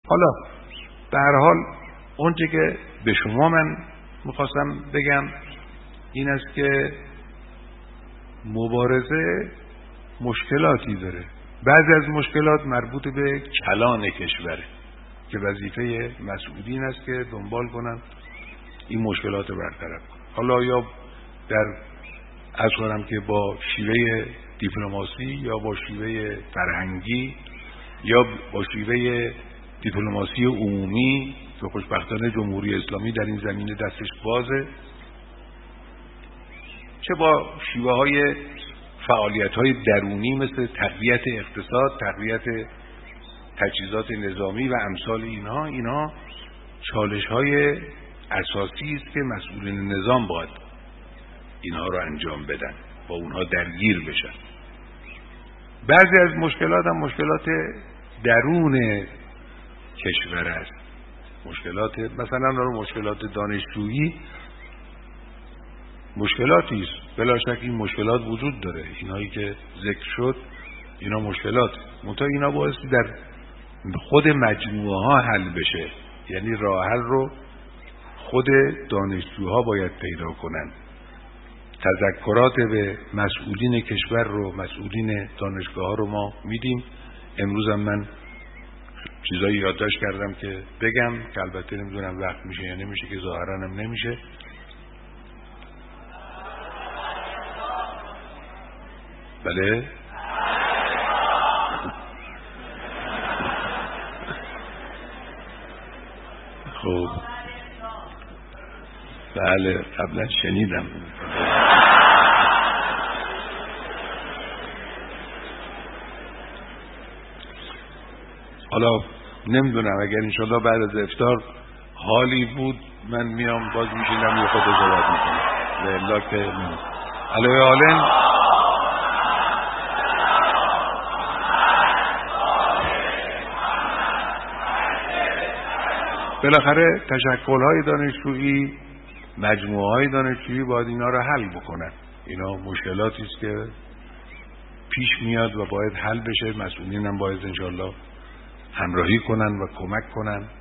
حالا به هر حال اونچه که به شما من میخواستم بگم این است که مبارزه مشکلاتی داره. بعضی از مشکلات مربوط به کلان کشوره که وظیفه مسئولین است که دنبال کنن این مشکلات رو برطرف کنن. حالا یا در عرض کنم که با شیوه دیپلماسی یا با شیوه فرهنگی یا با شیوه دیپلماسی عمومی که خوشبختانه جمهوری اسلامی در این زمینه دستش بازه، چه با شیوه های فعالیت های درونی مثل تقویت اقتصاد، تقویت تجهیزات نظامی و امثال اینها چالش های اساسی است که مسئولین نظام باید اینها رو انجام بدن، با اونها درگیر بشن. بعضی از مشکلات هم مشکلات درون کشور است. مشکلات مثلا مشکلات دانشجویی مشکلاتی است، بلا شک این مشکلات وجود داره. اینایی که ذکر شد اینا مشکلات، منتها اینا بایستی در خود مجموعه ها حل بشه. یعنی راه حل رو خود دانشجوها باید پیدا کنن. تذکرات به مسئولین کشور رو، مسئولین دانشگاه ها رو ما میدیم. امروز هم من چیزایی یادداشت کردم که بگم که البته نمیدونم وقت میشه یا نمیشه، که ظاهرا هم نمیشه. بله خب بله قبلا شنیدم. حالا نمیدونم اگر انشالله بعد از افطار حالی بود من میام باز میشینم یه خود صحبت میکنم. والله که علیه آلین بالاخره تشکل‌های دانشجویی، مجموعه‌های دانشجویی باید اینا رو حل بکنن. اینا مشکلاتی است که پیش میاد و باید حل بشه. مسئولین هم باید انشالله همراهی کنن و کمک کنن.